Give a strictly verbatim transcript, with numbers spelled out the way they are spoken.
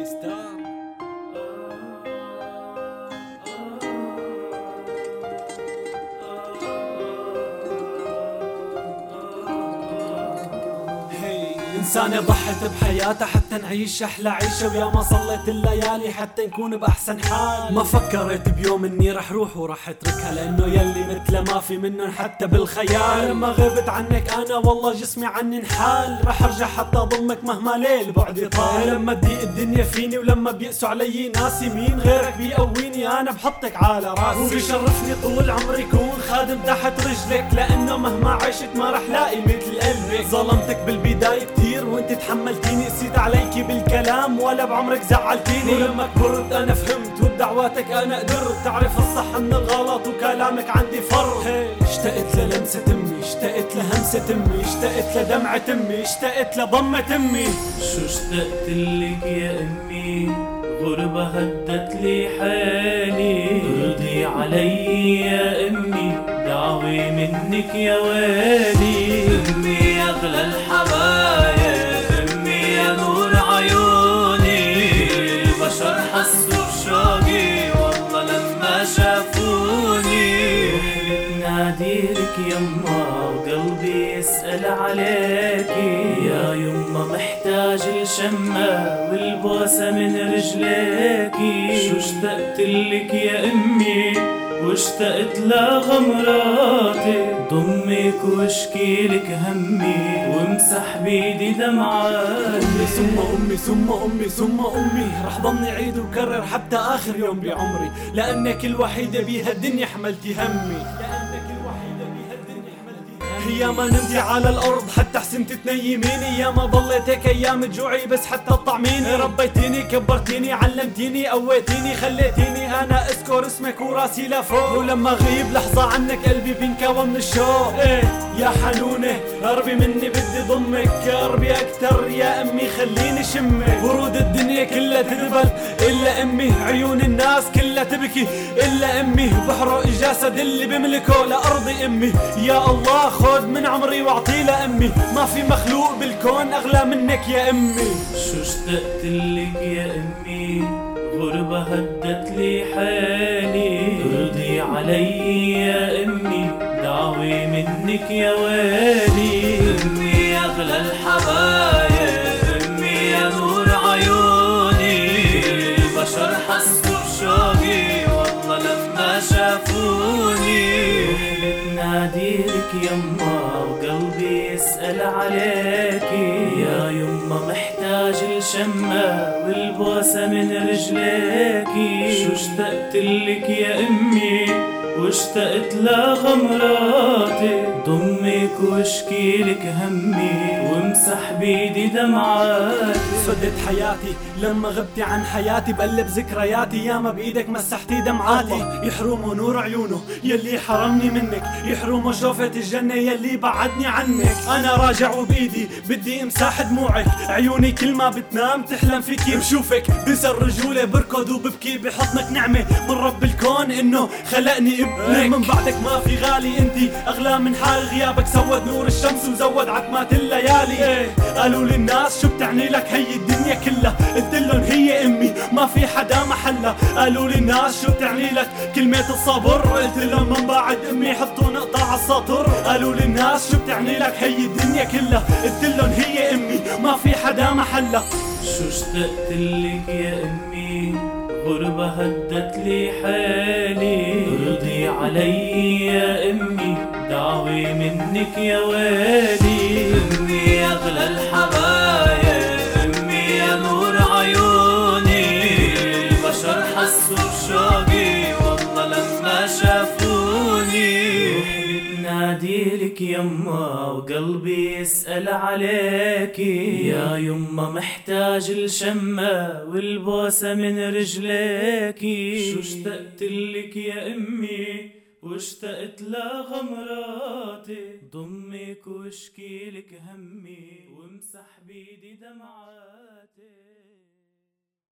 ستار. إنسانة ضحت بحياتها حتى نعيش أحلى عيشة، ويا ما صليت الليالي حتى نكون بأحسن حال. ما فكرت بيوم إني رح روح ورح اتركها، لأنه يلي مثله ما في منن حتى بالخيال. لما غبت عنك أنا والله جسمي عني انحال، رح أرجع حتى أضمك مهما ليل بعدي طال. لما تضيق الدنيا فيني ولما بيقسوا علي ناسي، مين غيرك بيقويني أنا بحطك على راسي. وبيشرفني طول عمري كون خادم تحت رجلك، لأنه مهما عشت ما رح لاقي مثل قلبك. ظلمتك بالبداية كتير وانت تحملتيني، قسيت عليكي بالكلام ولا بعمرك زعلتيني. ولما كبرت انا فهمت وبدعواتك انا قدرت، تعرف الصح من الغلط وكلامك عندي فرق. اشتقت للمسة امي، اشتقت لهمسة امي، اشتقت لدمعة امي، اشتقت لضمة امي. شو اشتقت لك يا امي، غربة هدت لي حالي. ارضي علي يا امي، دعوة منك يا والي. امي يا اغلى الحبايب، امي يا نور عيوني. البشر حسوا بشوقي والله لما شافوني. بناديلك يما وقلبي يسأل عليكي، يا يما محتاج الشمة والبوسة من رجليكي. شو اشتقت لك يا امي واشتقت لغمراتي، ضمك واشكيلك همي وامسح بيدي دمعاتي. أمي ثم أمي ثم أمي ثم أمي، رح ضلني عيد وكرر حتى آخر يوم بعمري، لأنك الوحيدة بيها الدنيا حملتي همي. يا ما نمتي على الارض حتى حسنت تنيميني، يا ما ضليتك ايام جوعي بس حتى تطعميني. ربيتيني كبرتيني علمتيني قويتيني، خليتيني انا اذكر اسمك وراسي لفوق. ولما غيب لحظة عنك قلبي بينكوى من الشوق. ايه يا حنونة قربي مني بدي ضمك، قربي اكتر يا امي خليني شمك. ورود الدنيا كلها تذبل الا امي، عيون الناس كلها تبكي الا امي. بحرق الجسد اللي بملكه لارضي امي، يا الله خذ من عمري واعطي لأمي. ما في مخلوق بالكون أغلى منك يا أمي. شو اشتقت لك يا أمي، غربة هدت لي حالي. ارضي علي يا أمي، دعوة منك يا والي. أمي يا أغلى الحبايب، أمي يا نور عيوني. البشر حسوا بشوقي والله لما شافوني. بناديلك يما وقلبي يسأل عليكي، يا يما محتاج الشمة والبوسة من رجليكي. شو اشتقت لك يا امي واشتقت لغمراتي، ضمك واشكيلك همي وامسح بيدي دمعاتي. سودت حياتي لما غبتي عن حياتي، بقلب ذكرياتي ياما بايدك مسحتي دمعاتي. يحرمه نور عيونه يلي حرمني منك، يحرمه شوفة الجنة يلي بعدني عنك. انا راجع وبايدي بدي امسح دموعك، عيوني كل ما بتنام تحلم فيكي بشوفك. بنسى الرجولة بركض وببكي بحضنك، نعمة من رب الكون انه خلقني ابنك. من بعدك ما في غالي، انتي اغلى من حال. غيابك سود نور الشمس وزود عتمات الليالي. ايه قالوا للناس شو بتعني لك هي الدنيا كلها، قلتلن هي امي ما في حدا محلها. قالوا للناس شو بتعني لك كلمة الصبر، قلتلن من بعد امي حطوا نقطة عالسطر. قالوا للناس شو بتعني لك هي الدنيا كلها، قلتلن هي امي ما في حدا محلها. شو اشتقت لك يا امي، غربة هدت لي حالي. ارضي علي يا امي، دعوة منك يا والي. امي يا اغلى الحبايب، امي يا نور عيوني. البشر حسوا بشوقي والله لما شافوني. بناديلك يما وقلبي يسأل عليكي، يا يما محتاج الشمة والبوسة من رجليكي. شو اشتقت لك يا امي واشتقت لغمراتي، ضمك واشكيلك همي وامسح بيدي دمعاتي.